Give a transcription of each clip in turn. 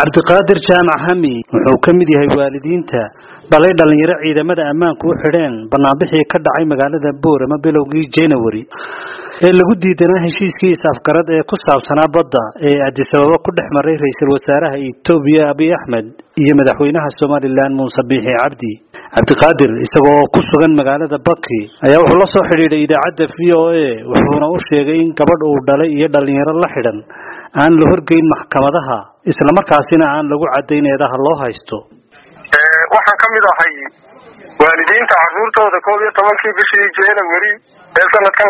cabdiqaadir jaamac hami wuxuu ka mid yahay waalidiinta balay dhalinyaro ciidamada ammaanku u xidheen banaanbixii ka dhacay magaalada Boorama bilowgii January ee lagu diidanaa heshiiskii afgarad ee ku saabsanaa badda ee Addis Ababa ku dhexmaray ra'iisul wasaaraha Itoobiya Abiy Ahmed iyo madaxweynaha Soomaaliland Muuse Biixi Cabdi. cabdiqaadir isagoo ku sugan magaalada Baki ayaa wuxuu la soo xiriiray idaacadda VOA wuxuuna u sheegay in gabadh uu dhalay iyo dhalinyaro la xidhan aan la horgeyn maxkamadaha isla markaasina aan lagu cadeyn eedaha loo haysto. waxaan ka mid ahay waalidiinta carruurtooda 11 bishii January ee sanadkan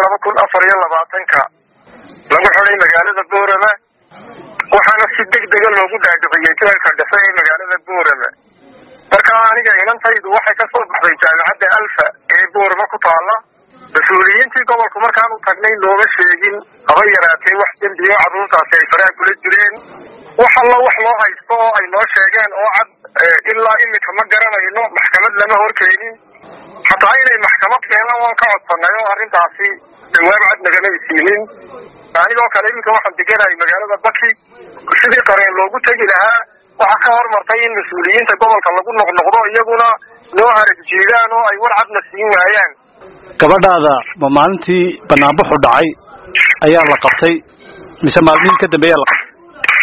2024 lagu xiray magaalada Boorama waxaana si degdeg ah loogu dhaadhiciyay jeelka dhexe ee magaalada Boorama. marka aniga inantaydu waxay ka soo baxday jaamacadda Alfa ee Boorama ku taala mas'uuliyiintii gobolka markaan u tagnay looga sheegin haba yaraatee wax dambiyo carruurtaasi ay faraha kula jireen wax loo haysto oo ay noo sheegeen oo cad ilaa imika ma garanayno maxkamad lama horkeenin xataa inay maxkamad keenaan waan ka codsanay oo arrintaasi jawaab cad nagama siinin. anigoo kale imika waxaan deganahay magaalada Baki sidii qareen loogu tagi lahaa waxa ka hormartay in mas'uuliyiinta gobolka lagu noqnoqdo iyaguna loo harjiidaan oo ay war cad la siin waayaan. gabadhaada ma maalintii banaanbaxu dhacay ayaa la qabtay mise maalmihin ka dambeeyay la qabtay?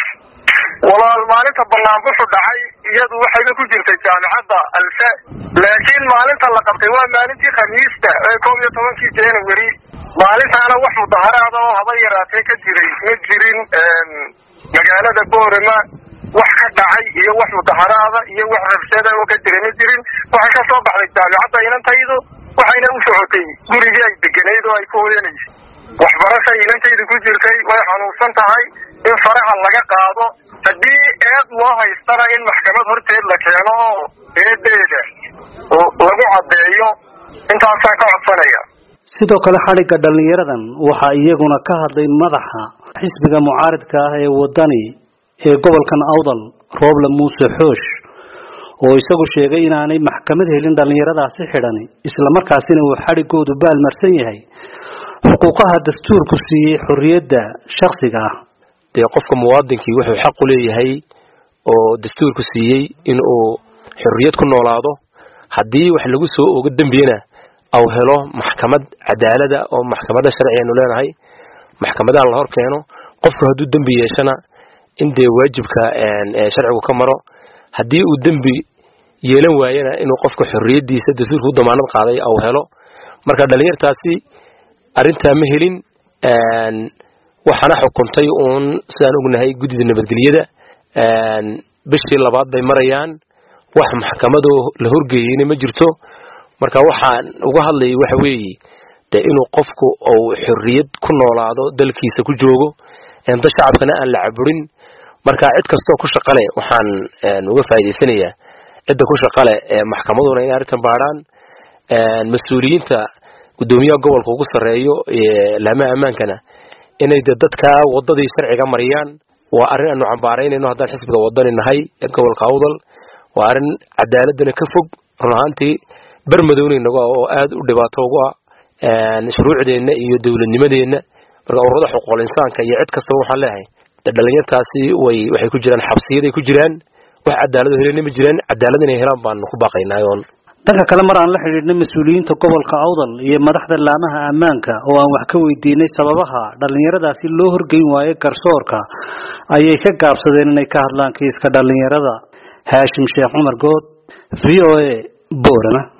walaal maalinta banaanbaxu dhacay iyadu waxay ku jirtay jaamacadda Alfa laakiin maalinta la qabtay waa maalintii Khamiista ee 11 January maalintaana wax mudaharaad oo haba yaraatee ka jirin magaalada Boorama wax ka dhacay iyo wax mudaharaada iyo wax rabshada oo ka jirin waxay ka soo baxday jaamacadda inantaydu waxayna u socotay gurigii ay deganeed oo ay ku hooyanaysay waxbarasho inantaydu ku jirtay way xanuunsan tahay in faraha laga qaado haddii eed loo haystana in maxkamad horteed la keeno oo eedeeda oo lagu cadeeyo intaasaan ka codsanaya. sidoo kale xariga dhalinyaradan waxa iyaguna ka hadlay madaxa xisbiga mucaaradka ah ee wadani ee gobolkan Awdal Rooble Muuse Xoosh oo isagu sheegay inaanay maxkamad helin dhalinyaradaasi xidhan isla markaasina uu xarigoodu baalmarsan yahay xuquuqaha dastuurku siiyay xorriyadda shakhsiga ah. qofka muwaadinkii wuxuu xaq u leeyahay oo dastuurku siiyay in uu xorriyad ku noolaado haddii wax lagu soo oga dambiyana aw helo maxkamad cadaalad ah oo maxkamadda sharciyeenu leenahay maxkamadaha la hor keeno qofku hadduu dambi yeeshana in dee waajibka sharcigu ka maro haddii uu dambi yeelan waayana inuu qofka xorriyadiisa dastuurku u damaanad qaaday aw helo. marka dhalinyartaasi arrintaa ma helin waxaana xukuntay uun sidaan ognahay guddida nabadgelyada bishii labaad bay marayaan wax maxkamadoo la horgeeyeyna ma jirto. marka waxaan uga hadlayay waxa weeye dee inuu qofku uu xorriyad ku noolaado dalkiisa ku joogo dad shacabkana aan la caburin. marka cid kastoo ku shaqale waxaan uga faa'iideysanayaa cidda ku shaqale maxkamaduna in arrintan baaraan mas'uuliyiinta gudoomiyaha gobolka ugu sareeyo laamaha ammaankana inay dadka wadadii sharciga mariyaan. waa arrin aanu cambaaraynayno haddaan xisbiga wadani nahay ee gobolka Awdal waa arrin cadaaladana ka fog run ahaantii barmadownayna oo aad u dhibaato ugu ah shuruucdeena iyo dawladnimadeena. marka ururada xuquuqul insaanka iyo cid kasta waxaan leeyahay dhalinyartaasi waxay ku jiraan xabsiyaday ku jiraan wax cadaalad helin ma jiraan cadaalad inay helaan baan ku baaqaynaa. dhanka kale mar aan la xiriirnay mas'uuliyiinta gobolka Awdal iyo madaxda laamaha ammaanka oo aan wax ka weydiinay sababaha dhalinyaradaasi loo horgeyn waayay garsoorka ayay ka gaabsadeen inay ka hadlaan kiiska dhalinyarada. Haashim Sheekh Umar Good VOA Boorama.